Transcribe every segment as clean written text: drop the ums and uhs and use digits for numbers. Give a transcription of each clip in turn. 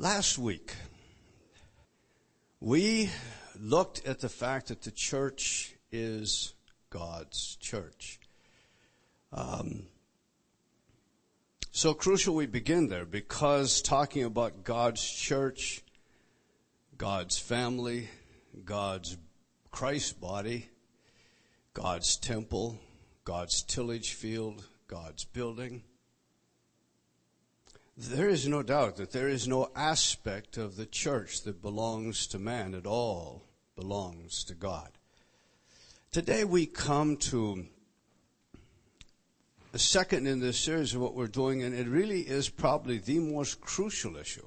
Last week, we looked at the fact that the church is God's church. So crucial we begin there, because talking about God's church, God's family, God's Christ body, God's temple, God's tillage field, God's building, there is no doubt that there is no aspect of the church that belongs to man. It all belongs to God. Today we come to the second in this series of what we're doing, and it really is probably the most crucial issue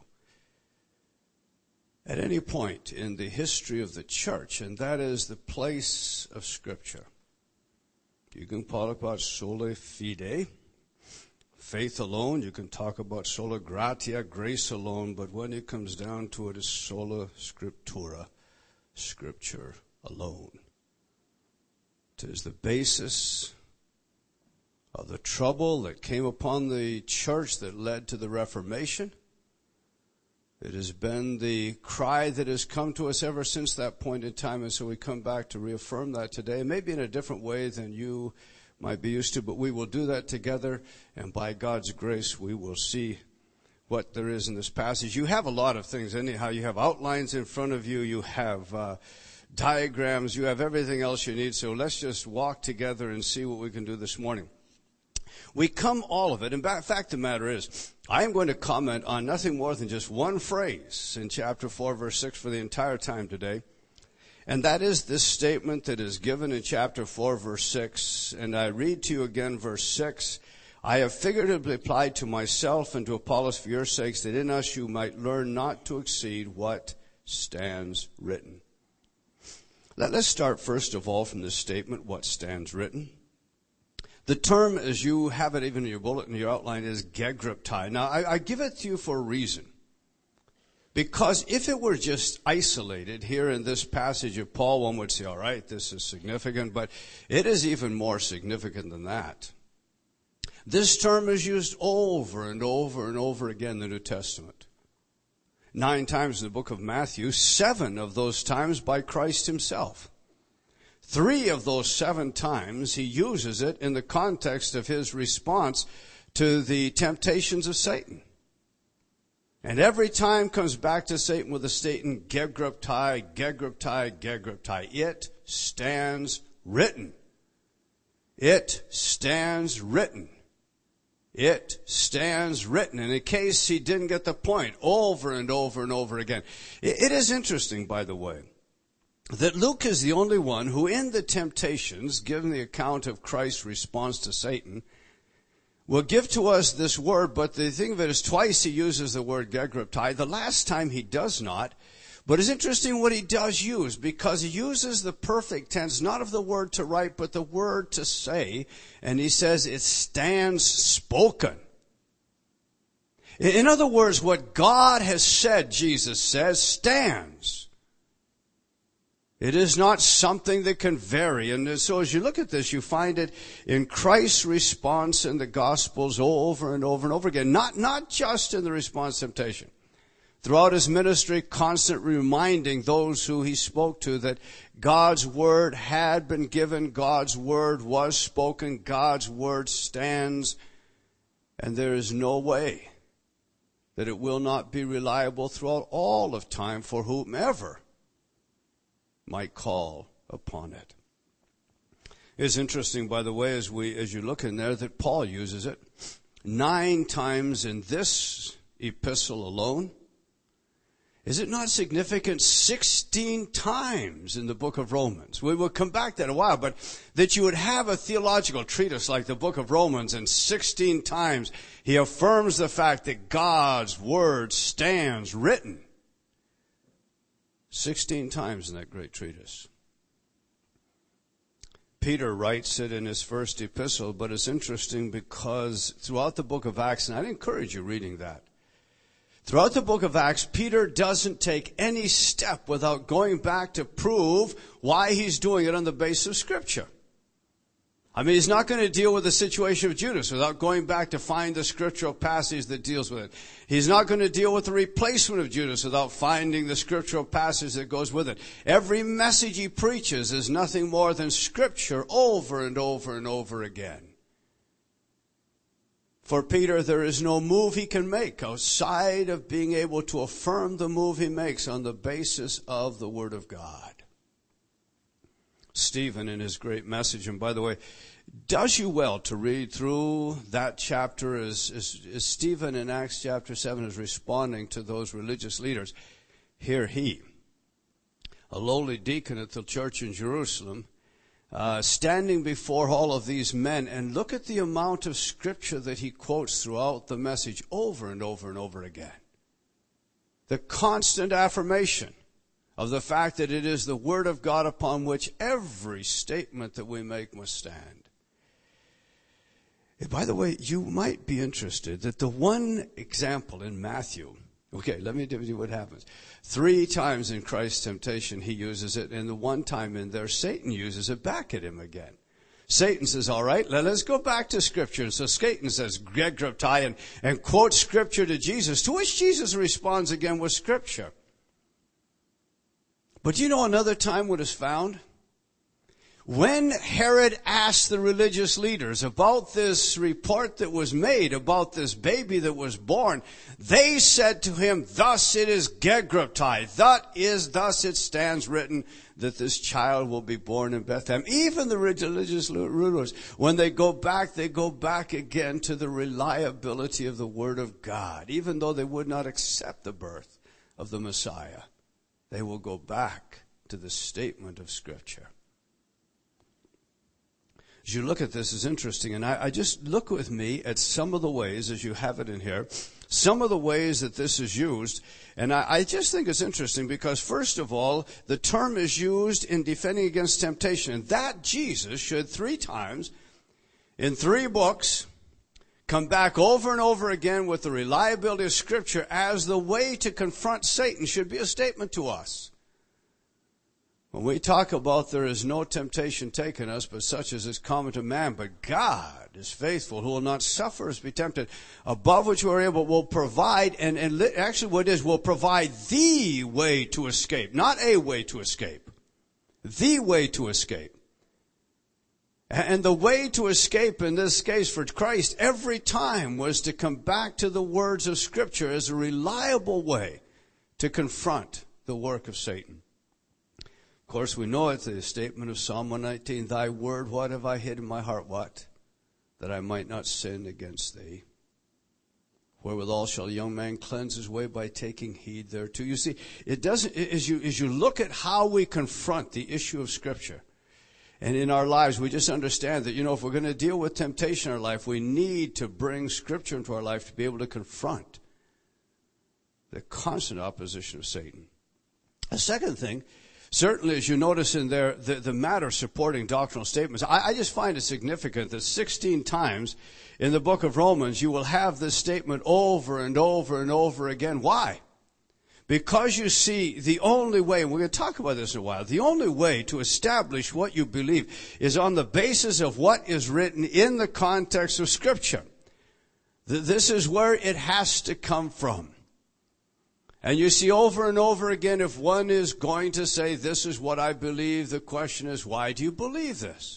at any point in the history of the church, and that is the place of Scripture. You can talk about sola fide, faith alone. You can talk about sola gratia, grace alone, but when it comes down to it, it's sola scriptura, Scripture alone. It is the basis of the trouble that came upon the church that led to the Reformation. It has been the cry that has come to us ever since that point in time, and so we come back to reaffirm that today, maybe in a different way than you might be used to, but we will do that together, and by God's grace we will see what there is in this passage. You have a lot of things anyhow. You have outlines in front of you, you have diagrams, you have everything else you need, so let's just walk together and see what we can do this morning. We come all of it. In fact, the matter is, I am going to comment on nothing more than just one phrase in chapter 4, verse 6 for the entire time today. And that is this statement that is given in chapter 4, verse 6. And I read to you again verse 6. I have figuratively applied to myself and to Apollos for your sakes, that in us you might learn not to exceed what stands written. Let's start first of all from this statement, what stands written. The term, as you have it even in your bulletin, your outline, is gegraptai. Now, I give it to you for a reason. Because if it were just isolated here in this passage of Paul, one would say, all right, this is significant, but it is even more significant than that. This term is used over and over and over again in the New Testament. 9 times in the book of Matthew, 7 of those times by Christ himself. 3 of those 7 times he uses it in the context of his response to the temptations of Satan. And every time comes back to Satan with the statement, gegraptai, gegraptai, gegraptai. It stands written. It stands written. It stands written. And in case he didn't get the point, over and over and over again. It is interesting, by the way, that Luke is the only one who in the temptations, given the account of Christ's response to Satan, will give to us this word, but the thing of it is twice he uses the word gegraptai. The last time he does not, but it's interesting what he does use, because he uses the perfect tense, not of the word to write, but the word to say, and he says it stands spoken. In other words, what God has said, Jesus says, stands. It is not something that can vary. And so as you look at this, you find it in Christ's response in the Gospels over and over and over again. Not just in the response to temptation. Throughout his ministry, constant reminding those who he spoke to that God's word had been given, God's word was spoken, God's word stands, and there is no way that it will not be reliable throughout all of time for whomever might call upon it. It's interesting, by the way, as you look in there, that Paul uses it 9 times in this epistle alone. Is it not significant? 16 times in the book of Romans. We will come back to that in a while, but that you would have a theological treatise like the book of Romans, and 16 times he affirms the fact that God's word stands written. 16 times in that great treatise. Peter writes it in his first epistle, but it's interesting because throughout the book of Acts, and I'd encourage you reading that, throughout the book of Acts, Peter doesn't take any step without going back to prove why he's doing it on the basis of Scripture. I mean, he's not going to deal with the situation of Judas without going back to find the scriptural passage that deals with it. He's not going to deal with the replacement of Judas without finding the scriptural passage that goes with it. Every message he preaches is nothing more than scripture over and over and over again. For Peter, there is no move he can make outside of being able to affirm the move he makes on the basis of the Word of God. Stephen, in his great message, and by the way, does you well to read through that chapter as Stephen in Acts chapter 7 is responding to those religious leaders. Here he, a lowly deacon at the church in Jerusalem, standing before all of these men, and look at the amount of scripture that he quotes throughout the message over and over and over again. The constant affirmation of the fact that it is the Word of God upon which every statement that we make must stand. And by the way, you might be interested that the one example in Matthew, okay, let me tell you what happens. 3 times in Christ's temptation he uses it, and the one time in there Satan uses it back at him again. Satan says, all right, let's go back to Scripture. And so Satan says, Gegraptai, and quotes Scripture to Jesus, to which Jesus responds again with Scripture. But you know another time what is found? When Herod asked the religious leaders about this report that was made about this baby that was born, they said to him, thus it is Gegraptai, that is, thus it stands written that this child will be born in Bethlehem. Even the religious rulers, when they go back again to the reliability of the Word of God. Even though they would not accept the birth of the Messiah, they will go back to the statement of Scripture. As you look at this, it's interesting, and I just look with me at some of the ways, as you have it in here, some of the ways that this is used, and I just think it's interesting because, first of all, the term is used in defending against temptation, and that Jesus should 3 times, in 3 books, come back over and over again with the reliability of Scripture as the way to confront Satan should be a statement to us. When we talk about there is no temptation taken us, but such as is common to man, but God is faithful, who will not suffer us be tempted above which we are able, will provide, and actually what it is, will provide the way to escape, not a way to escape, the way to escape. And the way to escape in this case for Christ every time was to come back to the words of Scripture as a reliable way to confront the work of Satan. Of course, we know it's the statement of Psalm 119, thy word, what have I hid in my heart? What? That I might not sin against thee. Wherewithal shall a young man cleanse his way by taking heed thereto. You see, it doesn't, as you look at how we confront the issue of Scripture, and in our lives, we just understand that, if we're going to deal with temptation in our life, we need to bring Scripture into our life to be able to confront the constant opposition of Satan. A second thing, certainly as you notice in there, the matter supporting doctrinal statements, I just find it significant that 16 times in the book of Romans, you will have this statement over and over and over again. Why? Because you see, the only way, and we're going to talk about this in a while, the only way to establish what you believe is on the basis of what is written in the context of Scripture. This is where it has to come from. And you see over and over again, if one is going to say, this is what I believe, the question is, why do you believe this?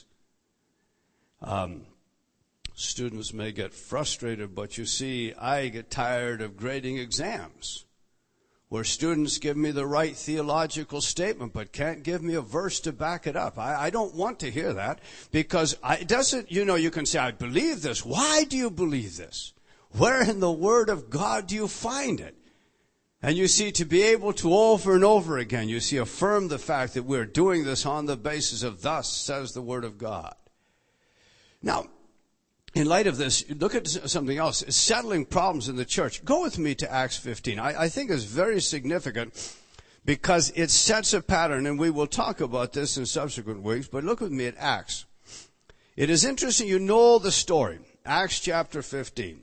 Students may get frustrated, but you see, I get tired of grading exams where students give me the right theological statement but can't give me a verse to back it up. I don't want to hear that because it doesn't, you can say, I believe this. Why do you believe this? Where in the Word of God do you find it? And you see, to be able to over and over again, you see, affirm the fact that we're doing this on the basis of thus says the Word of God. Now, in light of this, look at something else. Settling problems in the church. Go with me to Acts 15. I think it's very significant because it sets a pattern, and we will talk about this in subsequent weeks, but look with me at Acts. It is interesting, you know the story. Acts chapter 15.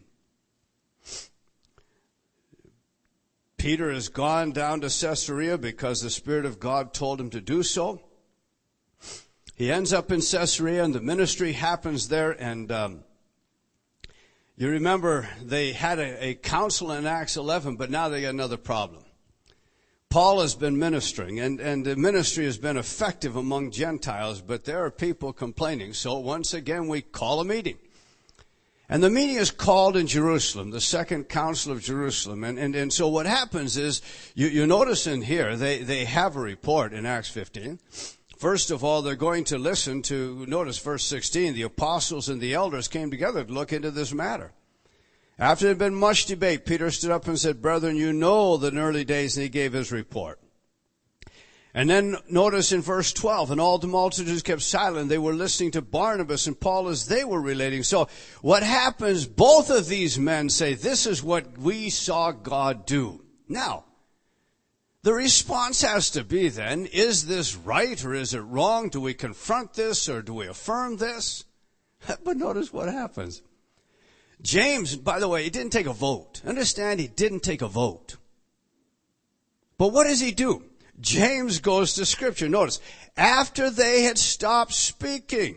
Peter has gone down to Caesarea because the Spirit of God told him to do so. He ends up in Caesarea, and the ministry happens there. And you remember they had a council in Acts 11, but now they got another problem. Paul has been ministering, and the ministry has been effective among Gentiles, but there are people complaining. So once again, we call a meeting. And the meeting is called in Jerusalem, the Second Council of Jerusalem. And so what happens is, you notice in here, they have a report in Acts 15. First of all, they're going to listen to, notice verse 16, the apostles and the elders came together to look into this matter. After there had been much debate, Peter stood up and said, "Brethren, you know the early days," and he gave his report. And then notice in verse 12, and all the multitudes kept silent. They were listening to Barnabas and Paul as they were relating. So what happens, both of these men say, this is what we saw God do. Now, the response has to be then, is this right or is it wrong? Do we confront this or do we affirm this? But notice what happens. James, by the way, he didn't take a vote. Understand, he didn't take a vote. But what does he do? James goes to Scripture. Notice, after they had stopped speaking,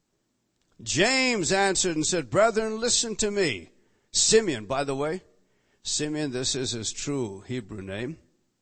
James answered and said, "Brethren, listen to me." Simeon, by the way, Simeon, this is his true Hebrew name.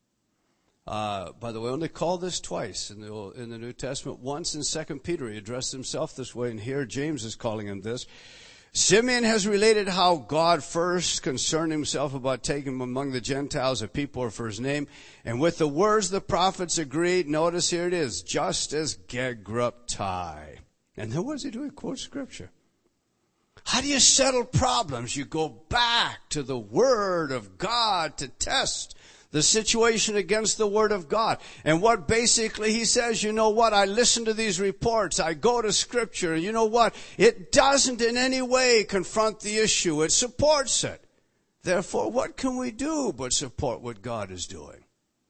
By the way, only called this twice in the New Testament. Once in 2 Peter, he addressed himself this way, and here James is calling him this. Simeon has related how God first concerned himself about taking him among the Gentiles, a people for his name. And with the words the prophets agreed, notice here it is, just as Gegruptai. And then what does he do? He quotes Scripture. How do you settle problems? You go back to the Word of God to test the situation against the Word of God. And what basically he says, you know what, I listen to these reports, I go to Scripture, and you know what, it doesn't in any way confront the issue, it supports it. Therefore, what can we do but support what God is doing?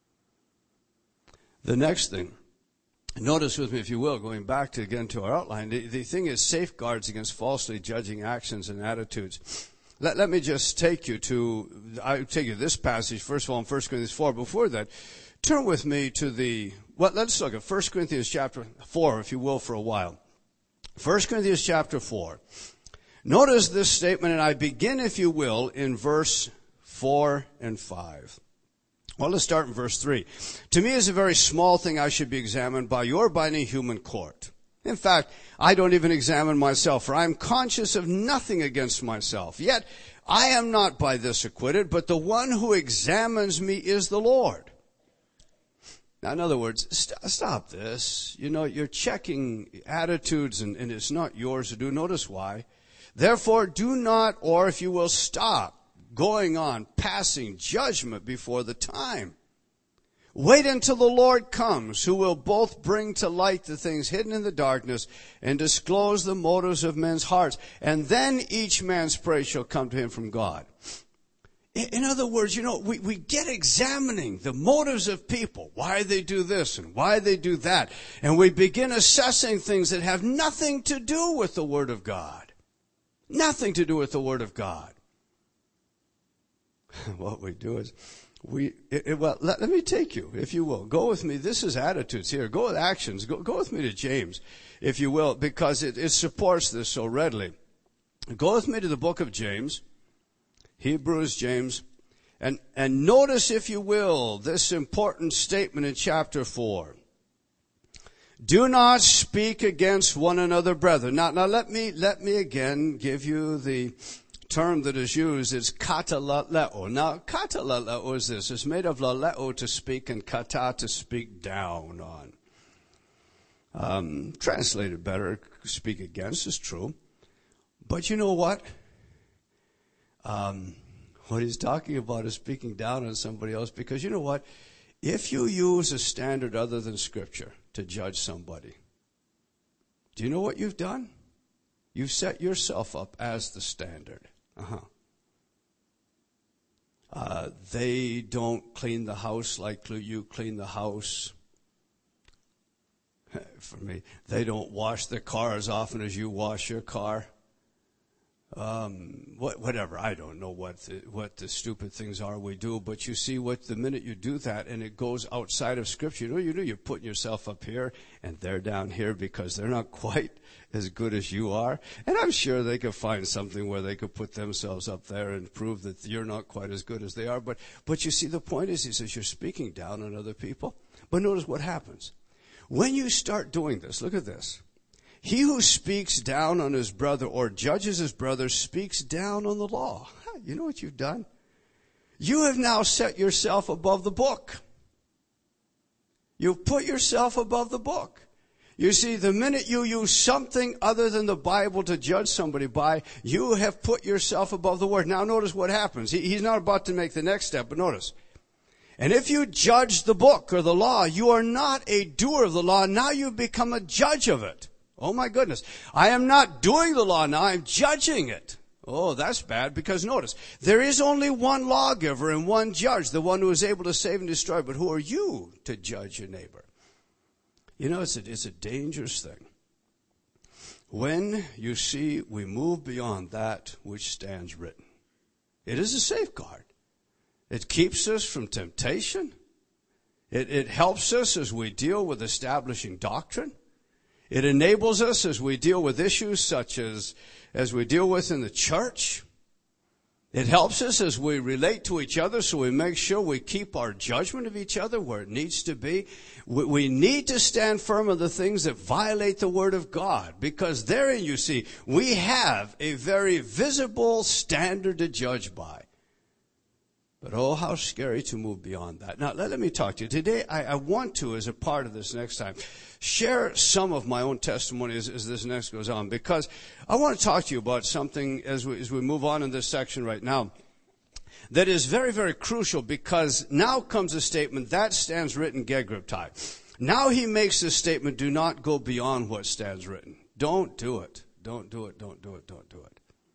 The next thing, notice with me if you will, going back to our outline, the thing is safeguards against falsely judging actions and attitudes. Let me just take you to this passage, first of all, in 1 Corinthians 4. Before that, turn with me to let's look at 1 Corinthians chapter 4, if you will, for a while. 1 Corinthians chapter 4. Notice this statement, and I begin, if you will, in verse 4 and 5. Well, let's start in verse 3. To me, it's a very small thing I should be examined by you or by any human court. In fact, I don't even examine myself, for I am conscious of nothing against myself. Yet I am not by this acquitted, but the one who examines me is the Lord. Now, in other words, stop this. You know, you're checking attitudes, and it's not yours to do. Notice why. Therefore, do not, or if you will, stop going on passing judgment before the time. Wait until the Lord comes, who will both bring to light the things hidden in the darkness and disclose the motives of men's hearts. And then each man's praise shall come to him from God. In other words, you know, we get examining the motives of people, why they do this and why they do that. And we begin assessing things that have nothing to do with the Word of God. Nothing to do with the Word of God. What we do is, let me take you, if you will. Go with me. This is attitudes here. Go with actions. Go with me to James, if you will, because it supports this so readily. Go with me to the book of James, Hebrews, James, and notice, if you will, this important statement in chapter 4. Do not speak against one another, brethren. Now let me again give you the term that is used. It's katalaleo. Now, katalaleo is this. It's made of laleo, to speak, and kata, to speak down on. Translated better, speak against, is true. But you know what? What he's talking about is speaking down on somebody else, because you know what? If you use a standard other than Scripture to judge somebody, do you know what you've done? You've set yourself up as the standard. They don't clean the house like you clean the house. For me, they don't wash their car as often as you wash your car. whatever. I don't know what the stupid things are we do, but you see what the minute you do that and it goes outside of Scripture, you're putting yourself up here and they're down here because they're not quite as good as you are. And I'm sure they could find something where they could put themselves up there and prove that you're not quite as good as they are. But you see, the point is, he says, you're speaking down on other people. But notice what happens. When you start doing this, look at this. He who speaks down on his brother or judges his brother speaks down on the law. You know what you've done? You have now set yourself above the book. You've put yourself above the book. You see, the minute you use something other than the Bible to judge somebody by, you have put yourself above the Word. Now notice what happens. He's not about to make the next step, but notice. And if you judge the book or the law, you are not a doer of the law. Now you've become a judge of it. Oh my goodness. I am not doing the law now. I'm judging it. Oh, that's bad, because notice, there is only one lawgiver and one judge, the one who is able to save and destroy. But who are you to judge your neighbor? You know, it's a dangerous thing. When you see we move beyond that which stands written. It is a safeguard. It keeps us from temptation. It helps us as we deal with establishing doctrine. It enables us as we deal with issues such as we deal with in the church. It helps us as we relate to each other, so we make sure we keep our judgment of each other where it needs to be. We need to stand firm on the things that violate the Word of God, because therein, you see, we have a very visible standard to judge by. But oh, how scary to move beyond that. Now, let me talk to you. Today, I want to, as a part of this next time, share some of my own testimony as this next goes on, because I want to talk to you about something as we move on in this section right now that is very, very crucial, because now comes a statement that stands written, get grip tie. Now he makes this statement, do not go beyond what stands written. Don't do it. Don't do it. Don't do it. Don't do it.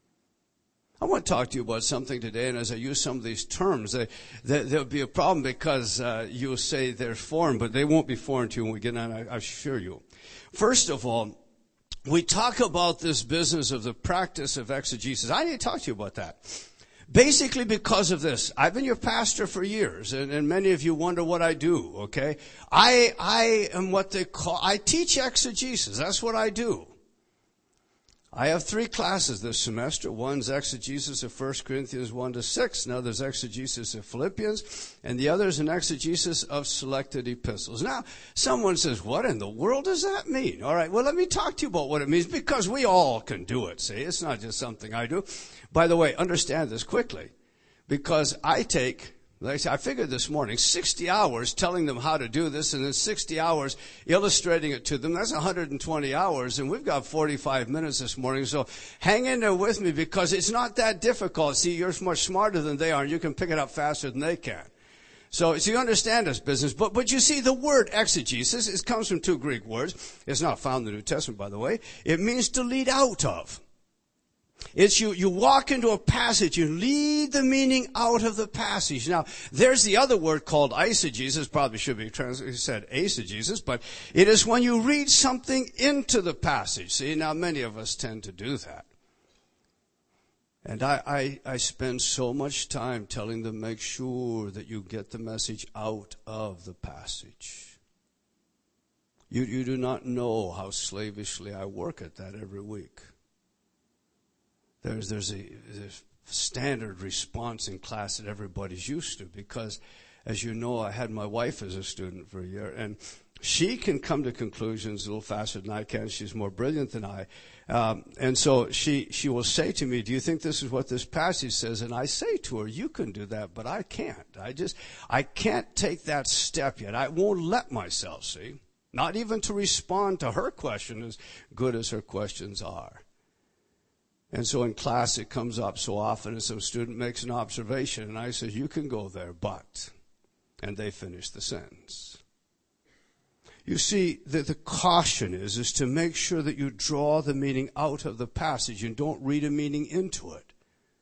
I want to talk to you about something today, and as I use some of these terms, there'll be a problem, because you'll say they're foreign, but they won't be foreign to you when we get on, I assure you. First of all, we talk about this business of the practice of exegesis. I need to talk to you about that. Basically because of this. I've been your pastor for years, and many of you wonder what I do, okay? I am what they call, I teach exegesis. That's what I do. I have 3 classes this semester. One's exegesis of 1 Corinthians 1-6. Another's exegesis of Philippians. And the other is an exegesis of selected epistles. Now, someone says, what in the world does that mean? All right, well, let me talk to you about what it means, because we all can do it, see? It's not just something I do. By the way, understand this quickly, because I take, like I said, I figured this morning, 60 hours telling them how to do this, and then 60 hours illustrating it to them. That's 120 hours, and we've got 45 minutes this morning. So hang in there with me, because it's not that difficult. See, you're much smarter than they are, and you can pick it up faster than they can. So you understand this business. But you see, the word exegesis, it comes from 2 Greek words. It's not found in the New Testament, by the way. It means to lead out of. It's you walk into a passage, you lead the meaning out of the passage. Now, there's the other word called eisegesis, probably should be said eisegesis, but it is when you read something into the passage. See, now many of us tend to do that. And I spend so much time telling them, make sure that you get the message out of the passage. You do not know how slavishly I work at that every week. There's a standard response in class that everybody's used to, because, as you know, I had my wife as a student for a year, and she can come to conclusions a little faster than I can. She's more brilliant than I. And so she will say to me, do you think this is what this passage says? And I say to her, you can do that, but I can't. I can't take that step yet. I won't let myself, see. Not even to respond to her question as good as her questions are. And so in class it comes up so often, and some student makes an observation, and I say, you can go there, but, and they finish the sentence. You see, the caution is to make sure that you draw the meaning out of the passage and don't read a meaning into it.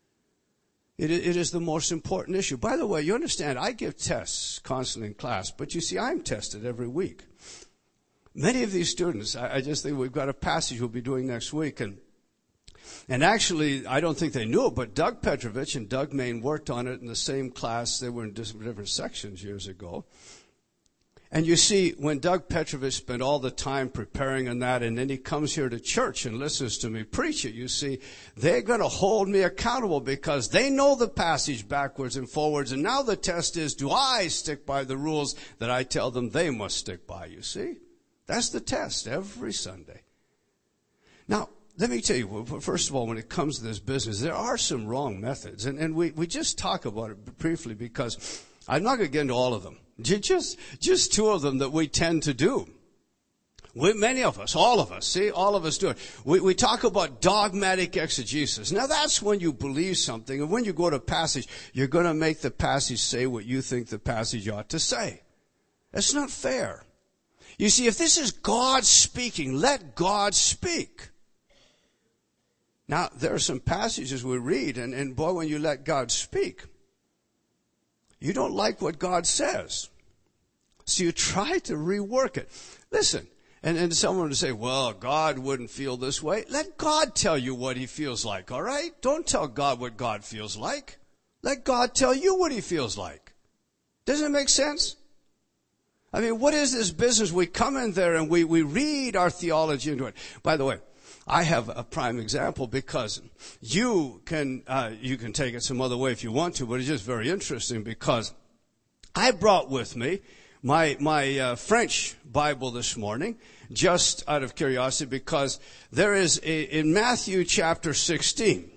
It is the most important issue. By the way, you understand, I give tests constantly in class, but you see, I'm tested every week. Many of these students, I just think we've got a passage we'll be doing next week, and And actually, I don't think they knew it, but Doug Petrovich and Doug Main worked on it in the same class. They were in different sections years ago. And you see, when Doug Petrovich spent all the time preparing on that, and then he comes here to church and listens to me preach it, you see, they're going to hold me accountable because they know the passage backwards and forwards. And now the test is, do I stick by the rules that I tell them they must stick by, you see? That's the test every Sunday. Now, let me tell you, first of all, when it comes to this business, there are some wrong methods. And we just talk about it briefly because I'm not going to get into all of them. Just two of them that we tend to do. Many of us, all of us do it. We talk about dogmatic exegesis. Now that's when you believe something, and when you go to a passage, you're going to make the passage say what you think the passage ought to say. That's not fair. You see, if this is God speaking, let God speak. Now, there are some passages we read, and boy, when you let God speak, you don't like what God says. So you try to rework it. Listen, and someone would say, well, God wouldn't feel this way. Let God tell you what he feels like, all right? Don't tell God what God feels like. Let God tell you what he feels like. Doesn't it make sense? I mean, what is this business? We come in there and we read our theology into it. By the way, I have a prime example because you can take it some other way if you want to, but it's just very interesting because I brought with me my French Bible this morning just out of curiosity because there is in Matthew chapter 16.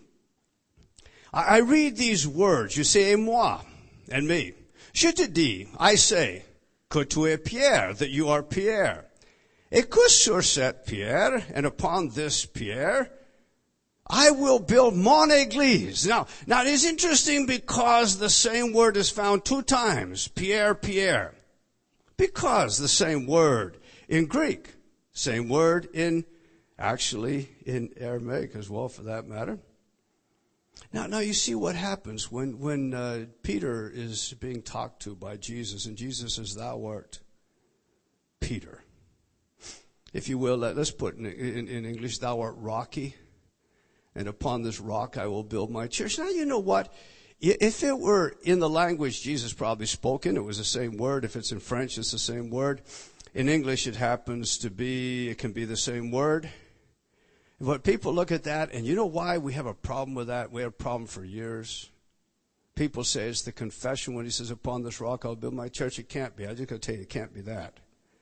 I read these words. You say, et moi, and me. Je te dis, I say, que tu es Pierre, that you are Pierre. Et que sur cette pierre, and upon this pierre, I will build mon église. Now it is interesting because the same word is found two times. Pierre, Pierre. Because the same word in Greek. Same word actually in Aramaic as well for that matter. Now you see what happens when Peter is being talked to by Jesus, and Jesus says, thou art Peter. If you will, let's put in English, thou art rocky, and upon this rock I will build my church. Now you know what? If it were in the language Jesus probably spoke in, it was the same word. If it's in French, it's the same word. In English, it can be the same word. But people look at that, and you know why we have a problem with that? We have a problem for years. People say it's the confession when he says, upon this rock I'll build my church. It can't be. I just got to tell you, it can't be that.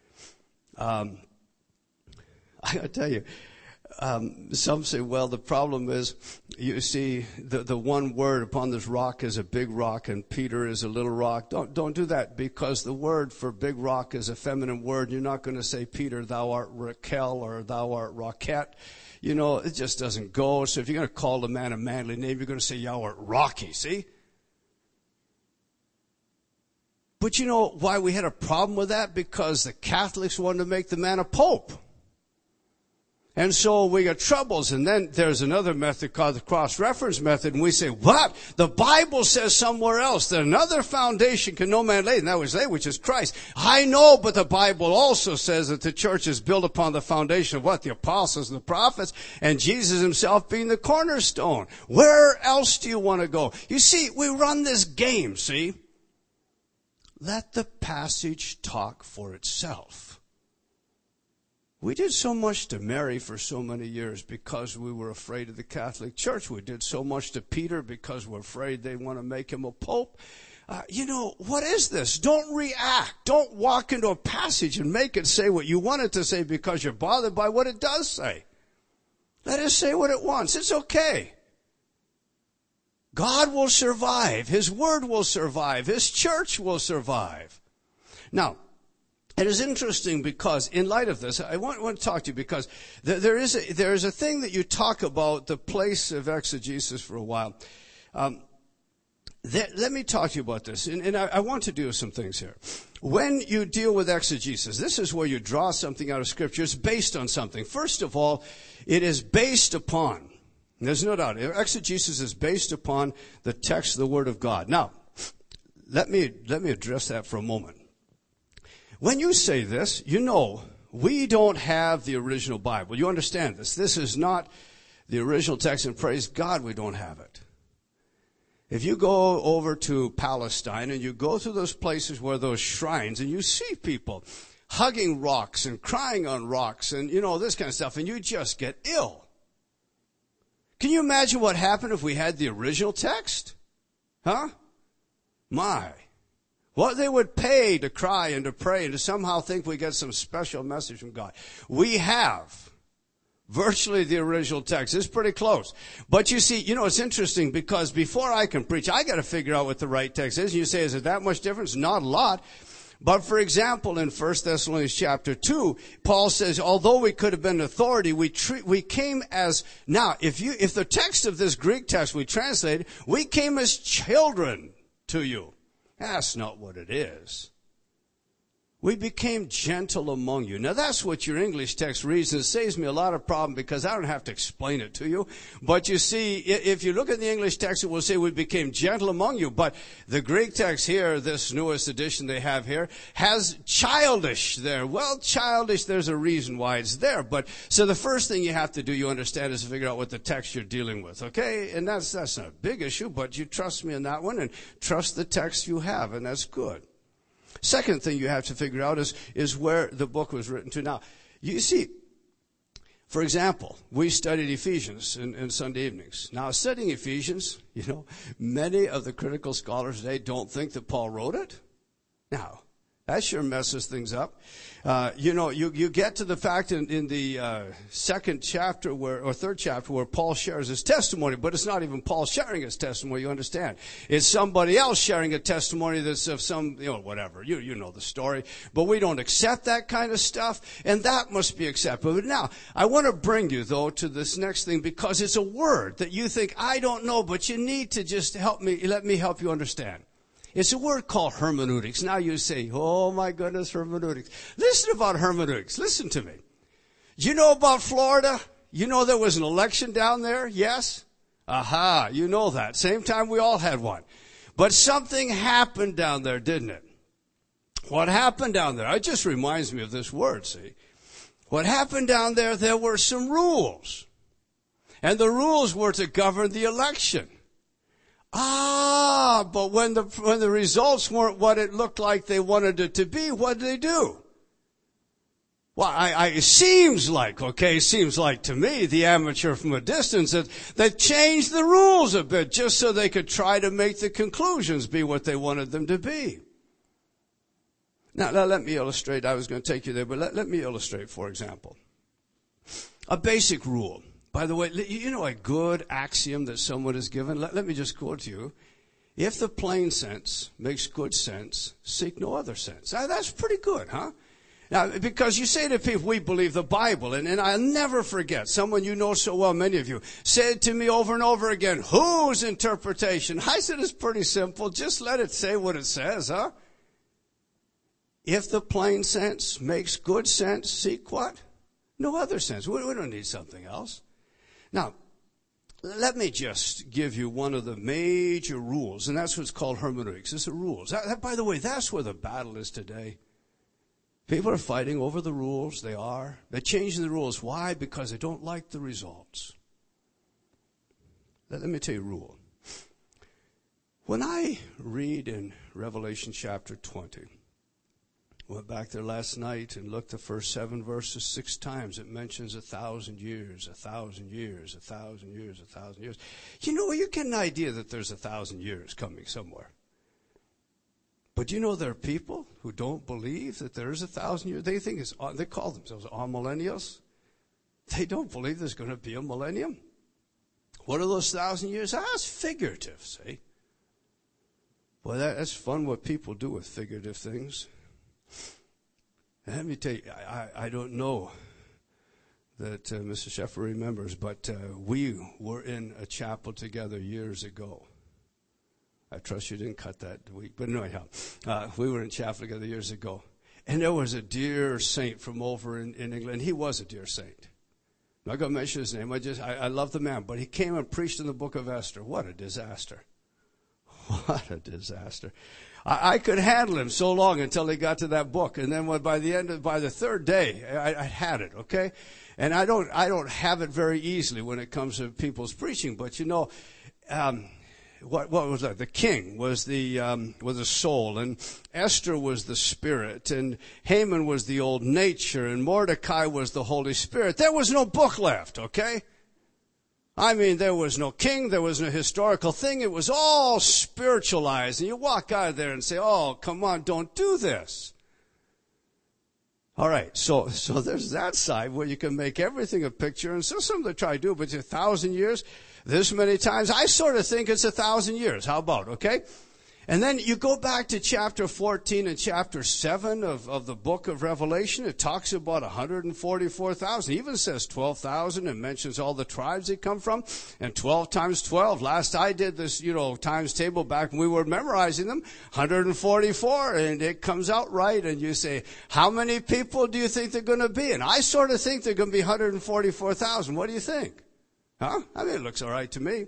I got to tell you, some say, well, the problem is, you see, the one word upon this rock is a big rock and Peter is a little rock. Don't do that because the word for big rock is a feminine word. You're not going to say, Peter, thou art Raquel or thou art Roquette. You know, it just doesn't go. So if you're going to call a man a manly name, you're going to say, thou art Rocky, see? But you know why we had a problem with that? Because the Catholics wanted to make the man a pope. And so we got troubles. And then there's another method called the cross-reference method. And we say, what? The Bible says somewhere else that another foundation can no man lay. And that was lay, which is Christ. I know, but the Bible also says that the church is built upon the foundation of what? The apostles and the prophets. And Jesus himself being the cornerstone. Where else do you want to go? You see, we run this game, see? Let the passage talk for itself. We did so much to Mary for so many years because we were afraid of the Catholic Church. We did so much to Peter because we're afraid they want to make him a pope. You know, what is this? Don't react. Don't walk into a passage and make it say what you want it to say because you're bothered by what it does say. Let it say what it wants. It's okay. God will survive. His word will survive. His church will survive. Now, it is interesting because in light of this, I want to talk to you because there is a thing that you talk about, the place of exegesis for a while. Let me talk to you about this. And I want to do some things here. When you deal with exegesis, this is where you draw something out of Scripture. It's based on something. First of all, it is based upon, there's no doubt, exegesis is based upon the text of the Word of God. Now, let me address that for a moment. When you say this, you know, we don't have the original Bible. You understand this. This is not the original text, and praise God we don't have it. If you go over to Palestine and you go to those places where those shrines and you see people hugging rocks and crying on rocks and, this kind of stuff, and you just get ill. Can you imagine what happened if we had the original text? Huh? My. What they would pay to cry and to pray and to somehow think we get some special message from God. We have virtually the original text. It's pretty close. But you see, it's interesting because before I can preach, I got to figure out what the right text is. And you say, is it that much difference? Not a lot. But for example, in 1 Thessalonians chapter 2, Paul says, although we could have been authority, we came as, now, if the text of this Greek text we translated, we came as children to you. That's not what it is. We became gentle among you. Now that's what your English text reads, and it saves me a lot of problem because I don't have to explain it to you. But you see, if you look at the English text, it will say we became gentle among you. But the Greek text here, this newest edition they have here, has childish there. Well, childish, there's a reason why it's there. But so the first thing you have to do, you understand, is to figure out what the text you're dealing with. Okay? And that's not a big issue, but you trust me in that one and trust the text you have, and that's good. Second thing you have to figure out is where the book was written to. Now, you see, for example, we studied Ephesians in Sunday evenings. Now, studying Ephesians, many of the critical scholars today don't think that Paul wrote it. Now, that sure messes things up. You get to the fact in the second chapter or third chapter where Paul shares his testimony, but it's not even Paul sharing his testimony, you understand. It's somebody else sharing a testimony that's of some, whatever. You know the story. But we don't accept that kind of stuff, and that must be acceptable. But now, I want to bring you, though, to this next thing because it's a word that you think, I don't know, but you need to just let me help you understand. It's a word called hermeneutics. Now you say, oh my goodness, hermeneutics. Listen about hermeneutics. Listen to me. You know about Florida? You know there was an election down there? Yes? Aha, you know that. Same time we all had one. But something happened down there, didn't it? What happened down there? It just reminds me of this word, see. What happened down there were some rules. And the rules were to govern the election. But when the results weren't what it looked like they wanted it to be, what did they do? Well, it seems like to me, the amateur from a distance, that they changed the rules a bit just so they could try to make the conclusions be what they wanted them to be. Now let me illustrate. I was going to take you there, but let me illustrate, for example. A basic rule. By the way, a good axiom that someone has given? Let me just quote to you. If the plain sense makes good sense, seek no other sense. Now, that's pretty good, huh? Now, because you say to people, we believe the Bible, and I'll never forget, someone you know so well, many of you, said to me over and over again, whose interpretation? I said, it's pretty simple. Just let it say what it says, huh? If the plain sense makes good sense, seek what? No other sense. We don't need something else. Now, let me just give you one of the major rules, and that's what's called hermeneutics. It's the rules. By the way, that's where the battle is today. People are fighting over the rules. They are. They're changing the rules. Why? Because they don't like the results. Let me tell you a rule. When I read in Revelation chapter 20, went back there last night and looked the first 7 verses 6 times. It mentions 1,000 years, 1,000 years, 1,000 years, 1,000 years. You get an idea that there's 1,000 years coming somewhere. But there are people who don't believe that there is 1,000 years. They think they call themselves amillennials. They don't believe there's going to be a millennium. What are those 1,000 years? That's figurative, see? Well, that's fun what people do with figurative things. And let me tell you, I don't know that Mr. Sheffer remembers, but we were in a chapel together years ago. I trust you didn't cut that week, but anyhow, we were in chapel together years ago. And there was a dear saint from over in England. He was a dear saint. I'm not going to mention his name. I love the man, but he came and preached in the book of Esther. What a disaster. What a disaster. I could handle him so long until he got to that book. And then by the third day, I had it, okay? And I don't have it very easily when it comes to people's preaching. But what was that? The king was the soul, and Esther was the spirit, and Haman was the old nature, and Mordecai was the Holy Spirit. There was no book left, okay? I mean, there was no king, there was no historical thing. It was all spiritualized. And you walk out of there and say, oh, come on, don't do this. All right, so there's that side where you can make everything a picture. And so some of them try to do it, but it's 1,000 years, this many times. I sort of think it's 1,000 years. How about, okay? And then you go back to chapter 14 and chapter 7 of the book of Revelation. It talks about 144,000. It even says 12,000 and mentions all the tribes they come from. And 12 times 12. Last I did this, times table back when we were memorizing them. 144. And it comes out right. And you say, how many people do you think they're going to be? And I sort of think they're going to be 144,000. What do you think? Huh? I mean, it looks all right to me.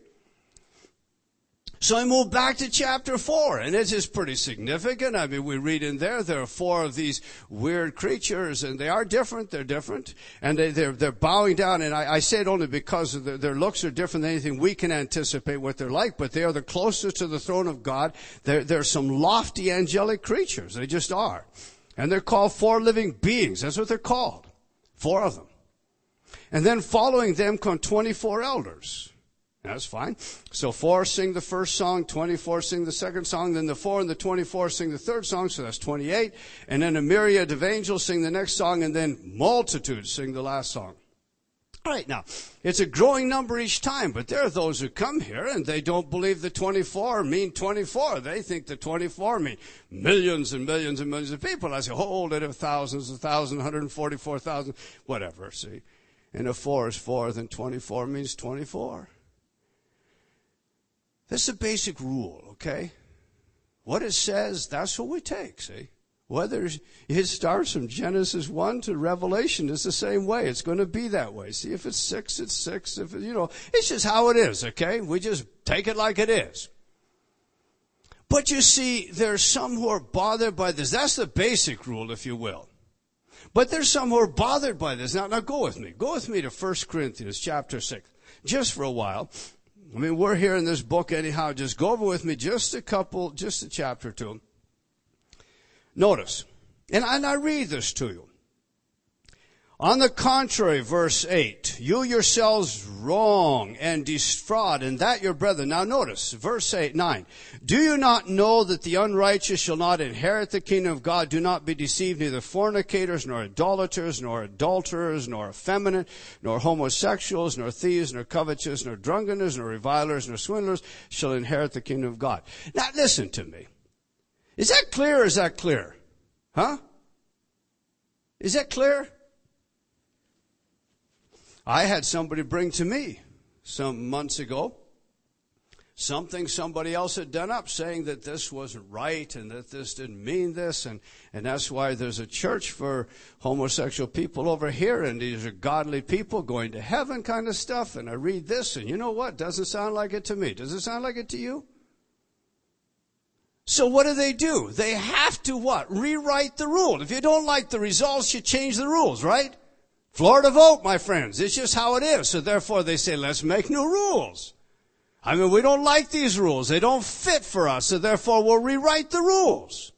So I move back to chapter 4, and it is pretty significant. I mean, we read in there are 4 of these weird creatures, and they are different. They're different. And they're bowing down, and I say it only because of their looks are different than anything we can anticipate what they're like, but they are the closest to the throne of God. They're some lofty angelic creatures. They just are. And they're called 4 living beings. That's what they're called. 4 of them. And then following them come 24 elders. That's fine. So 4 sing the first song, 24 sing the second song, then the 4 and the 24 sing the third song, so that's 28. And then a myriad of angels sing the next song, and then multitudes sing the last song. All right, now, it's a growing number each time, but there are those who come here and they don't believe the 24 mean 24. They think the 24 mean millions and millions and millions of people. I say, hold it, thousands, 144,000, whatever, see. And if 4 is 4, then 24 means 24. This is a basic rule, okay? What it says, that's what we take, see? Whether it starts from Genesis 1 to Revelation, it's the same way. It's going to be that way. See, if it's 6, it's 6. If it's just how it is, okay? We just take it like it is. But you see, there's some who are bothered by this. That's the basic rule, if you will. But there's some who are bothered by this. Now go with me. Go with me to 1 Corinthians chapter 6, just for a while. I mean, we're here in this book anyhow. Just go over with me just a chapter or 2. Notice, and I read this to you. On the contrary, verse 8, you yourselves wrong and defraud, and that your brethren. Now notice, verse 9. Do you not know that the unrighteous shall not inherit the kingdom of God? Do not be deceived, neither fornicators, nor idolaters, nor adulterers, nor effeminate, nor homosexuals, nor thieves, nor covetous, nor drunkards, nor revilers, nor swindlers shall inherit the kingdom of God. Now listen to me. Is that clear or is that clear? Huh? Is that clear? I had somebody bring to me some months ago something somebody else had done up saying that this wasn't right and that this didn't mean this and that's why there's a church for homosexual people over here and these are godly people going to heaven kind of stuff. And I read this and you know what? Doesn't sound like it to me. Does it sound like it to you? So what do? They have to what? Rewrite the rule. If you don't like the results, you change the rules, right? Floor to vote, my friends. It's just how it is. So therefore they say, let's make new rules. I mean, we don't like these rules. They don't fit for us. So therefore we'll rewrite the rules.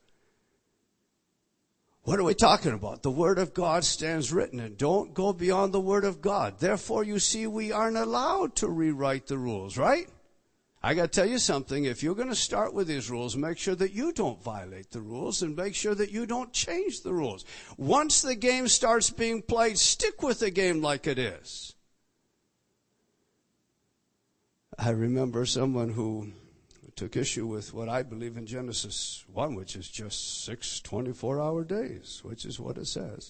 What are we talking about? The Word of God stands written and don't go beyond the Word of God. Therefore you see we aren't allowed to rewrite the rules, right? I got to tell you something. If you're going to start with these rules, make sure that you don't violate the rules and make sure that you don't change the rules. Once the game starts being played, stick with the game like it is. I remember someone who took issue with what I believe in Genesis 1, which is just 6 24-hour days, which is what it says.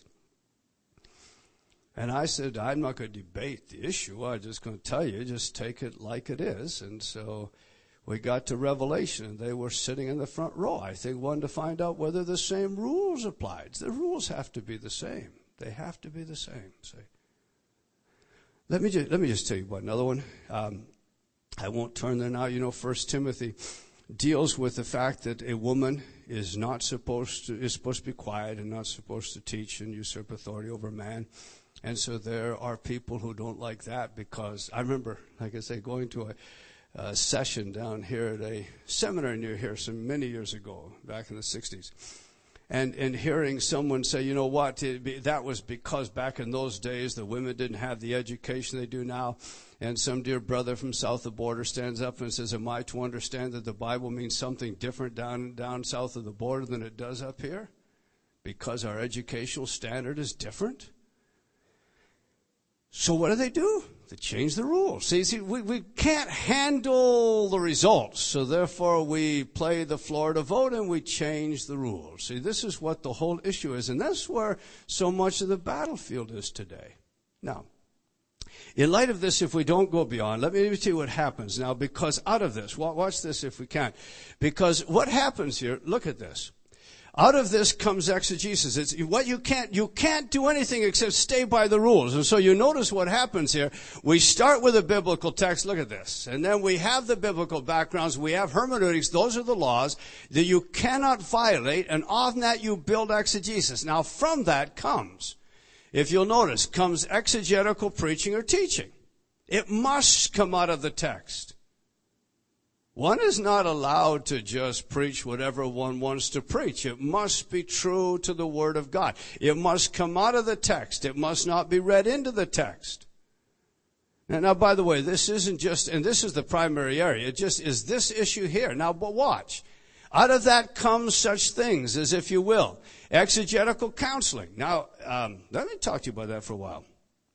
And I said, I'm not going to debate the issue. I'm just going to tell you, just take it like it is. And so we got to Revelation, and they were sitting in the front row. I think wanted to find out whether the same rules applied. The rules have to be the same. They have to be the same. See? Let me just tell you about another one. I won't turn there now. 1 Timothy deals with the fact that a woman is supposed to be quiet and not supposed to teach and usurp authority over man. And so there are people who don't like that, because I remember, like I say, going to a session down here at a seminary near here many years ago, back in the 60s. And hearing someone say, you know what, that was because back in those days the women didn't have the education they do now. And some dear brother from south of the border stands up and says, am I to understand that the Bible means something different down south of the border than it does up here? Because our educational standard is different? So what do? They change the rules. See, we can't handle the results, so therefore we play the Florida vote and we change the rules. See, this is what the whole issue is, and that's where so much of the battlefield is today. Now, in light of this, if we don't go beyond, let me tell you what happens now, because out of this, watch this if we can, because what happens here, look at this. Out of this comes exegesis. It's what you can't do anything except stay by the rules. And so you notice what happens here. We start with a biblical text. Look at this. And then we have the biblical backgrounds. We have hermeneutics. Those are the laws that you cannot violate. And on that you build exegesis. Now from that comes, if you'll notice, comes exegetical preaching or teaching. It must come out of the text. One is not allowed to just preach whatever one wants to preach. It must be true to the Word of God. It must come out of the text. It must not be read into the text. Now, by the way, this isn't just, and this is the primary area, it just is this issue here. Now, but watch. Out of that comes such things as, if you will, exegetical counseling. Now, let me talk to you about that for a while.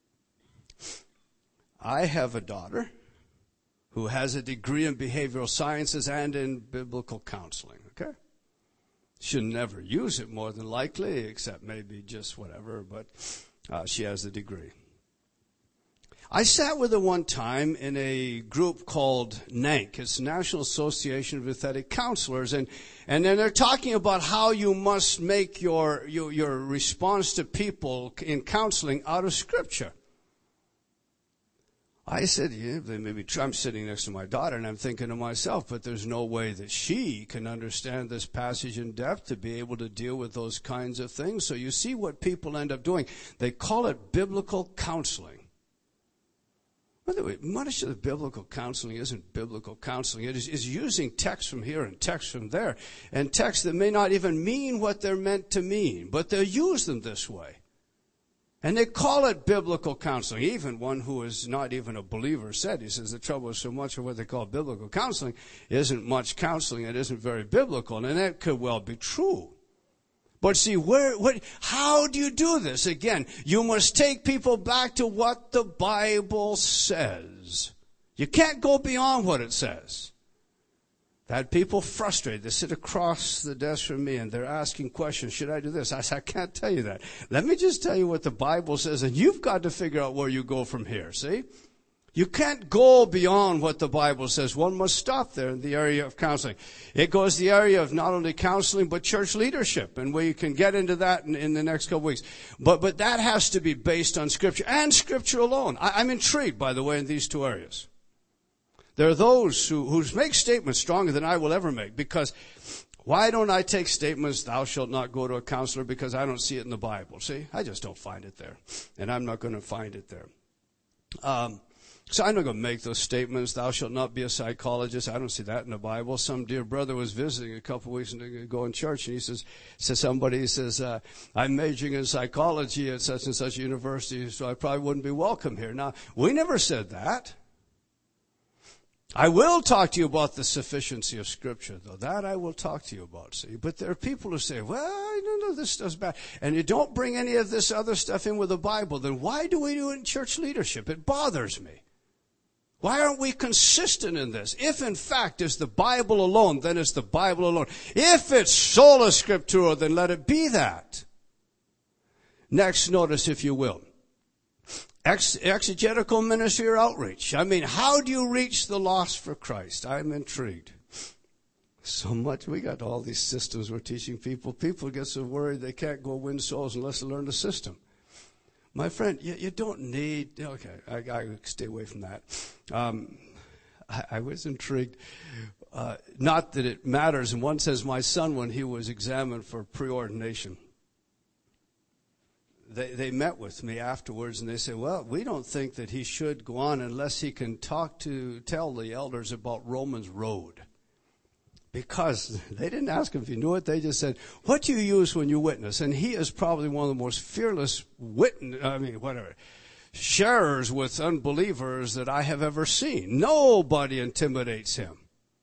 I have a daughter who has a degree in behavioral sciences and in biblical counseling, okay? She'll never use it more than likely, except maybe just whatever, but she has the degree. I sat with her one time in a group called NANC. It's National Association of Aesthetic Counselors, and then they're talking about how you must make your response to people in counseling out of Scripture. I said, yeah, maybe I'm sitting next to my daughter, and I'm thinking to myself, but there's no way that she can understand this passage in depth to be able to deal with those kinds of things. So you see what people end up doing. They call it biblical counseling. By the way, much of the biblical counseling isn't biblical counseling. It is using text from here and text from there, and texts that may not even mean what they're meant to mean, but they'll use them this way. And they call it biblical counseling. Even one who is not even a believer said, he says, the trouble is so much of what they call biblical counseling isn't much counseling. It isn't very biblical. And that could well be true. But see, how do you do this? Again, you must take people back to what the Bible says. You can't go beyond what it says. I had people frustrated. They sit across the desk from me and they're asking questions. Should I do this? I said, I can't tell you that. Let me just tell you what the Bible says, and you've got to figure out where you go from here, see? You can't go beyond what the Bible says. One must stop there in the area of counseling. It goes the area of not only counseling, but church leadership, and we can get into that in the next couple weeks. But that has to be based on Scripture, and Scripture alone. I'm intrigued, by the way, in these two areas. There are those who make statements stronger than I will ever make, because why don't I take statements, thou shalt not go to a counselor, because I don't see it in the Bible. See, I just don't find it there, and I'm not going to find it there. So I'm not going to make those statements, thou shalt not be a psychologist. I don't see that in the Bible. Some dear brother was visiting a couple of weeks ago in church, and he says, I'm majoring in psychology at such and such university, so I probably wouldn't be welcome here. Now, we never said that. I will talk to you about the sufficiency of Scripture, though. That I will talk to you about, see. But there are people who say, well, I don't know, this stuff's bad. And you don't bring any of this other stuff in with the Bible, then why do we do it in church leadership? It bothers me. Why aren't we consistent in this? If, in fact, it's the Bible alone, then it's the Bible alone. If it's sola scriptura, then let it be that. Next, notice, if you will. Exegetical ministry or outreach. I mean, how do you reach the lost for Christ? I'm intrigued. So much. We got all these systems we're teaching people. People get so worried they can't go win souls unless they learn the system. My friend, you don't need, okay, I stay away from that. I was intrigued. not that it matters. And one says, my son, when he was examined for preordination, they met with me afterwards and they said, well, we don't think that he should go on unless he can tell the elders about Romans Road. Because they didn't ask him if he knew it. They just said, what do you use when you witness? And he is probably one of the most fearless sharers with unbelievers that I have ever seen. Nobody intimidates him.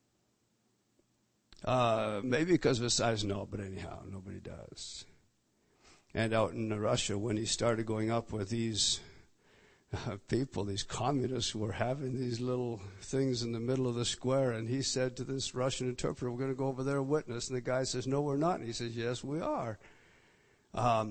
Maybe because of his size, no, but anyhow, nobody does. And out in Russia, when he started going up with these people, these communists who were having these little things in the middle of the square, and he said to this Russian interpreter, we're going to go over there and witness. And the guy says, no, we're not. And he says, yes, we are. But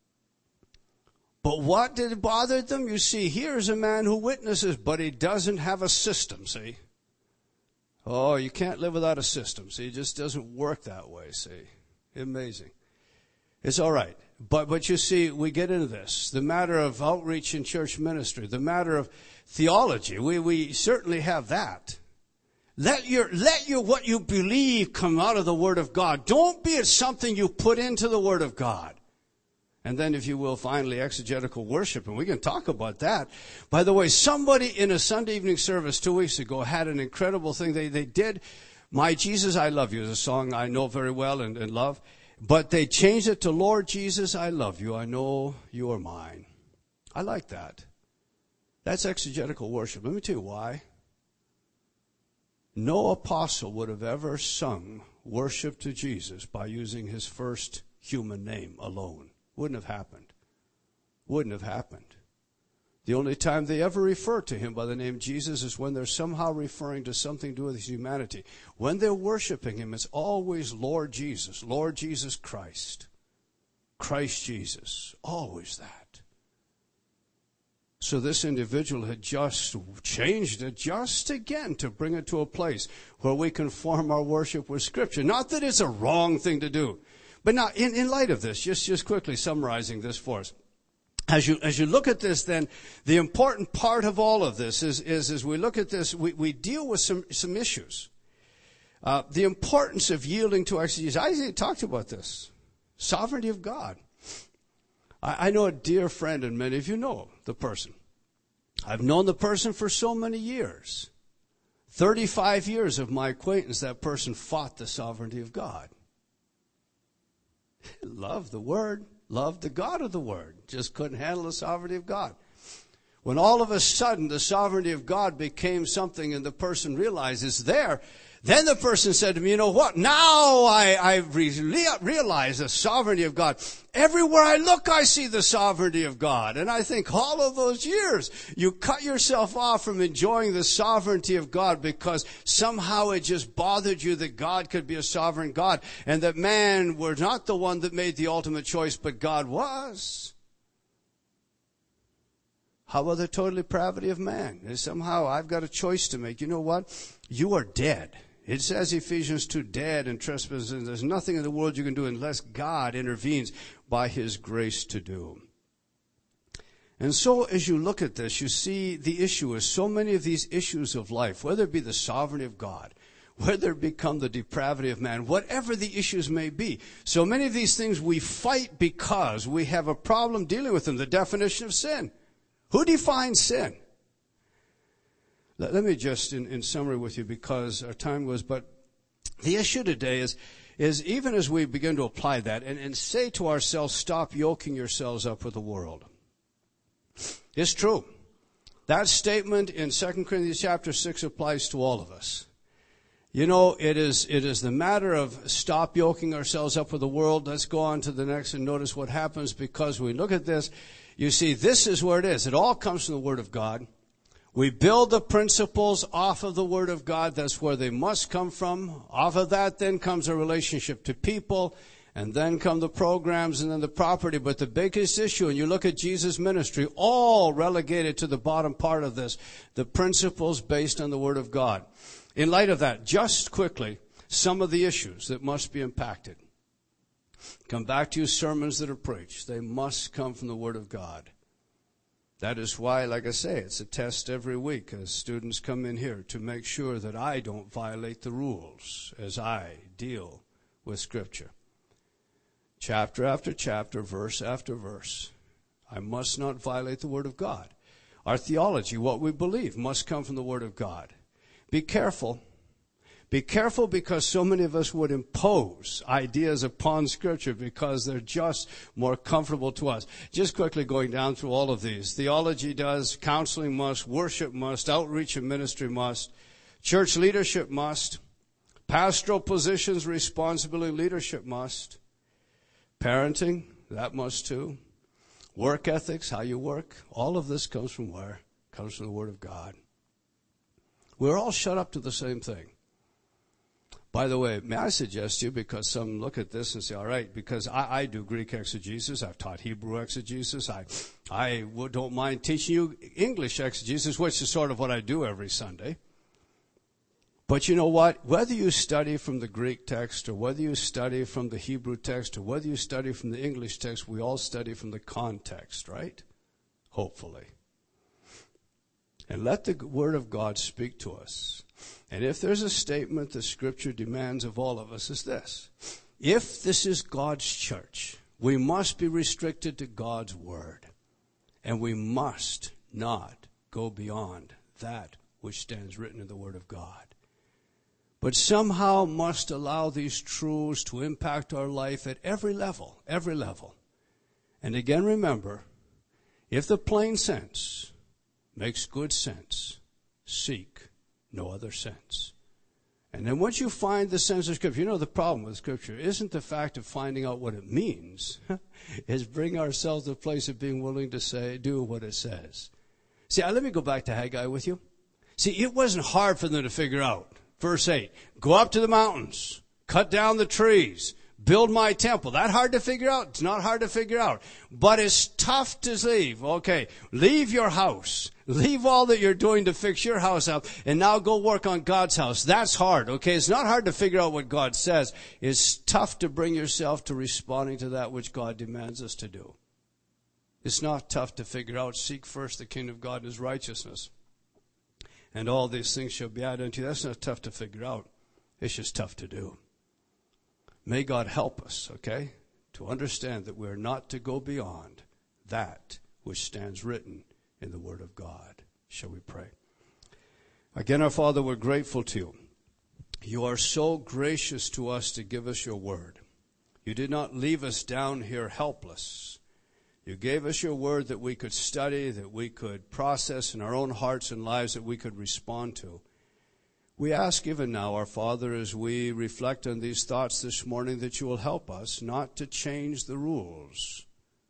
what did it bother them? You see, here's a man who witnesses, but he doesn't have a system, see? Oh, you can't live without a system, see? It just doesn't work that way, see? Amazing. It's all right. But you see, we get into this. The matter of outreach in church ministry, the matter of theology, we certainly have that. Let your what you believe come out of the Word of God. Don't be it something you put into the Word of God. And then, if you will, finally, exegetical worship, and we can talk about that. By the way, somebody in a Sunday evening service 2 weeks ago had an incredible thing. They did, My Jesus, I Love You is a song I know very well and love. But they changed it to Lord Jesus, I love you. I know you are mine. I like that. That's exegetical worship. Let me tell you why. No apostle would have ever sung worship to Jesus by using his first human name alone. Wouldn't have happened. Wouldn't have happened. The only time they ever refer to him by the name Jesus is when they're somehow referring to something to do with his humanity. When they're worshiping him, it's always Lord Jesus Christ, Christ Jesus, always that. So this individual had just changed it just again to bring it to a place where we can form our worship with Scripture. Not that it's a wrong thing to do, but now in light of this, just quickly summarizing this for us. As you look at this, then, the important part of all of this is as we look at this, we deal with some issues. The importance of yielding to exegesis. Isaiah talked about this. Sovereignty of God. I know a dear friend, and many of you know the person. I've known the person for so many years. 35 years of my acquaintance, that person fought the sovereignty of God. Loved the Word. Loved the God of the Word, just couldn't handle the sovereignty of God. When all of a sudden the sovereignty of God became something and the person realized it's there, then the person said to me, you know what, now I realize the sovereignty of God. Everywhere I look, I see the sovereignty of God. And I think all of those years, you cut yourself off from enjoying the sovereignty of God because somehow it just bothered you that God could be a sovereign God and that man were not the one that made the ultimate choice, but God was. How about the total depravity of man? And somehow I've got a choice to make. You know what? You are dead. It says Ephesians 2, dead in trespasses, and there's nothing in the world you can do unless God intervenes by his grace to do. And so as you look at this, you see the issue is so many of these issues of life, whether it be the sovereignty of God, whether it become the depravity of man, whatever the issues may be. So many of these things we fight because we have a problem dealing with them. The definition of sin. Who defines sin? Let me just, in summary with you, because our time goes, but the issue today is even as we begin to apply that and say to ourselves, stop yoking yourselves up with the world. It's true. That statement in 2 Corinthians chapter 6 applies to all of us. You know, it is the matter of stop yoking ourselves up with the world. Let's go on to the next and notice what happens because we look at this. You see, this is where it is. It all comes from the Word of God. We build the principles off of the Word of God. That's where they must come from. Off of that then comes a relationship to people. And then come the programs and then the property. But the biggest issue, and you look at Jesus' ministry, all relegated to the bottom part of this. The principles based on the Word of God. In light of that, just quickly, some of the issues that must be impacted. Come back to you sermons that are preached. They must come from the Word of God. That is why, like I say, it's a test every week as students come in here to make sure that I don't violate the rules as I deal with Scripture. Chapter after chapter, verse after verse. I must not violate the Word of God. Our theology, what we believe, must come from the Word of God. Be careful. Be careful because so many of us would impose ideas upon Scripture because they're just more comfortable to us. Just quickly going down through all of these. Theology does, counseling must, worship must, outreach and ministry must, church leadership must, pastoral positions, responsibility, leadership must, parenting, that must too, work ethics, how you work, all of this comes from where? Comes from the Word of God. We're all shut up to the same thing. By the way, may I suggest to you, because some look at this and say, all right, because I do Greek exegesis, I've taught Hebrew exegesis, I don't mind teaching you English exegesis, which is sort of what I do every Sunday. But you know what? Whether you study from the Greek text, or whether you study from the Hebrew text, or whether you study from the English text, we all study from the context, right? Hopefully. And let the Word of God speak to us. And if there's a statement that Scripture demands of all of us, is this. If this is God's church, we must be restricted to God's Word. And we must not go beyond that which stands written in the Word of God. But somehow must allow these truths to impact our life at every level, every level. And again, remember, if the plain sense makes good sense, seek no other sense. And then once you find the sense of Scripture, you know the problem with Scripture isn't the fact of finding out what it means, is bring ourselves to the place of being willing to do what it says. See, let me go back to Haggai with you. See, it wasn't hard for them to figure out. Verse 8, go up to the mountains, cut down the trees, build my temple. That hard to figure out? It's not hard to figure out. But it's tough to leave. Okay, leave your house. Leave all that you're doing to fix your house up and now go work on God's house. That's hard, okay? It's not hard to figure out what God says. It's tough to bring yourself to responding to that which God demands us to do. It's not tough to figure out. Seek first the kingdom of God and His righteousness, and all these things shall be added unto you. That's not tough to figure out. It's just tough to do. May God help us, okay, to understand that we're not to go beyond that which stands written in the Word of God. Shall we pray? Again, our Father, we're grateful to you. You are so gracious to us to give us your Word. You did not leave us down here helpless. You gave us your Word that we could study, that we could process in our own hearts and lives, that we could respond to. We ask even now, our Father, as we reflect on these thoughts this morning, that you will help us not to change the rules,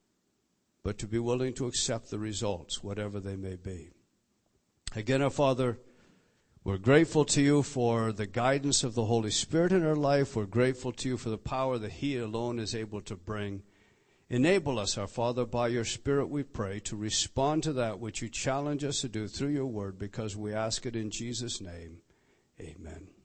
but to be willing to accept the results, whatever they may be. Again, our Father, we're grateful to you for the guidance of the Holy Spirit in our life. We're grateful to you for the power that He alone is able to bring. Enable us, our Father, by your Spirit, we pray, to respond to that which you challenge us to do through your word, because we ask it in Jesus' name. Amen.